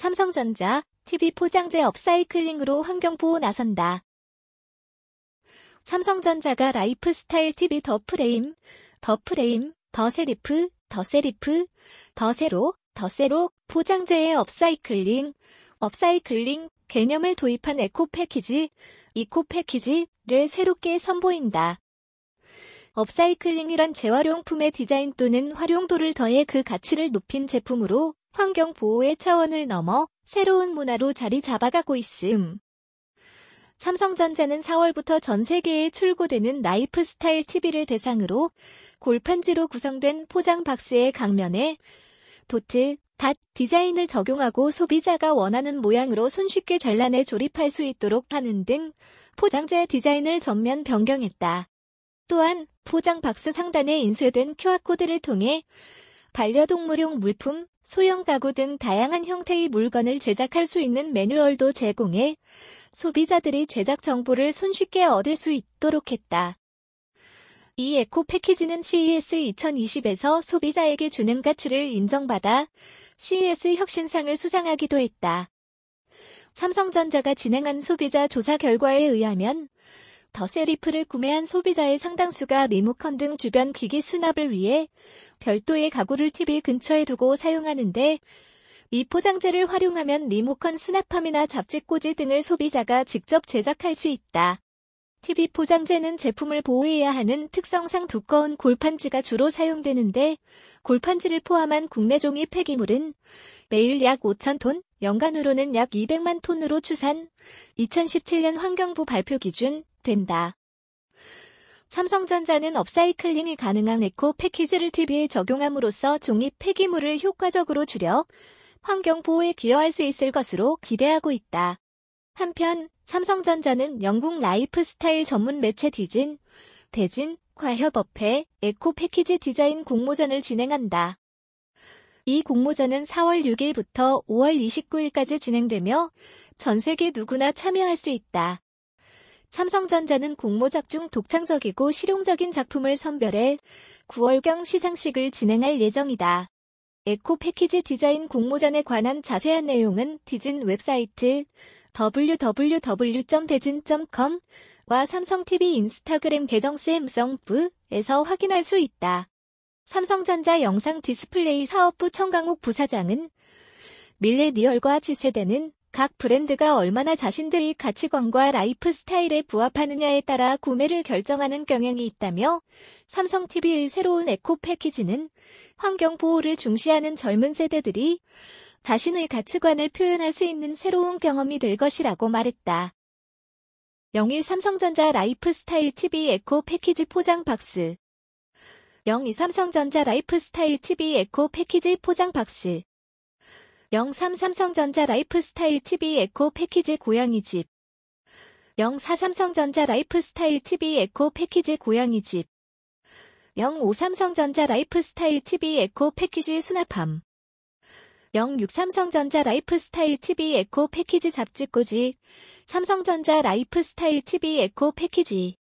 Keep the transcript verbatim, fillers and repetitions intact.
삼성전자, 티비 포장재 업사이클링으로 환경보호 나선다. 삼성전자가 라이프스타일 티비 더 프레임, 더 프레임, 더 세리프, 더 세리프, 더 세로, 더 세로 포장재의 업사이클링, 업사이클링 개념을 도입한 에코 패키지, 이코 패키지를 새롭게 선보인다. 업사이클링이란 재활용품의 디자인 또는 활용도를 더해 그 가치를 높인 제품으로 환경 보호의 차원을 넘어 새로운 문화로 자리 잡아가고 있음. 삼성전자는 사월부터 전 세계에 출고되는 라이프스타일 티비를 대상으로 골판지로 구성된 포장 박스의 강면에 도트, 닷 디자인을 적용하고 소비자가 원하는 모양으로 손쉽게 잘라내 조립할 수 있도록 하는 등 포장재 디자인을 전면 변경했다. 또한 포장 박스 상단에 인쇄된 큐아르코드를 통해 반려동물용 물품, 소형 가구 등 다양한 형태의 물건을 제작할 수 있는 매뉴얼도 제공해 소비자들이 제작 정보를 손쉽게 얻을 수 있도록 했다. 이 에코 패키지는 씨이에스 이천이십에서 소비자에게 주는 가치를 인정받아 씨이에스 혁신상을 수상하기도 했다. 삼성전자가 진행한 소비자 조사 결과에 의하면 더 세리프를 구매한 소비자의 상당수가 리모컨 등 주변 기기 수납을 위해 별도의 가구를 티비 근처에 두고 사용하는데 이 포장재를 활용하면 리모컨 수납함이나 잡지꽂이 등을 소비자가 직접 제작할 수 있다. 티비 포장재는 제품을 보호해야 하는 특성상 두꺼운 골판지가 주로 사용되는데 골판지를 포함한 국내 종이 폐기물은 매일 약 오천 톤, 연간으로는 약 이백만 톤으로 추산, 이천십칠 년 환경부 발표 기준 된다. 삼성전자는 업사이클링이 가능한 에코 패키지를 티비에 적용함으로써 종이 폐기물을 효과적으로 줄여 환경 보호에 기여할 수 있을 것으로 기대하고 있다. 한편 삼성전자는 영국 라이프스타일 전문 매체 디진, 대진, 과협업회 에코 패키지 디자인 공모전을 진행한다. 이 공모전은 사월 육일부터 오월 이십구일까지 진행되며 전 세계 누구나 참여할 수 있다. 삼성전자는 공모작 중 독창적이고 실용적인 작품을 선별해 구월경 시상식을 진행할 예정이다. 에코 패키지 디자인 공모전에 관한 자세한 내용은 디진 웹사이트 더블유 더블유 더블유 점 대진 점 컴과 삼성티비 인스타그램 계정 샘성부에서 확인할 수 있다. 삼성전자 영상 디스플레이 사업부 청강욱 부사장은 밀레니얼과 Z세대는 각 브랜드가 얼마나 자신들의 가치관과 라이프 스타일에 부합하느냐에 따라 구매를 결정하는 경향이 있다며 삼성티비의 새로운 에코 패키지는 환경 보호를 중시하는 젊은 세대들이 자신의 가치관을 표현할 수 있는 새로운 경험이 될 것이라고 말했다. 영일 삼성전자 라이프스타일 티비 에코 패키지 포장 박스 영이 삼성전자 라이프스타일 티비 에코 패키지 포장 박스 영삼 삼성전자 라이프스타일 티비 에코 패키지 고양이 집 영사 삼성전자 라이프스타일 티비 에코 패키지 고양이 집 영오 삼성전자 라이프스타일 티비 에코 패키지 수납함 영육 삼성전자 라이프스타일 티비 에코 패키지 잡지꽂이 삼성전자 라이프스타일 티비 에코 패키지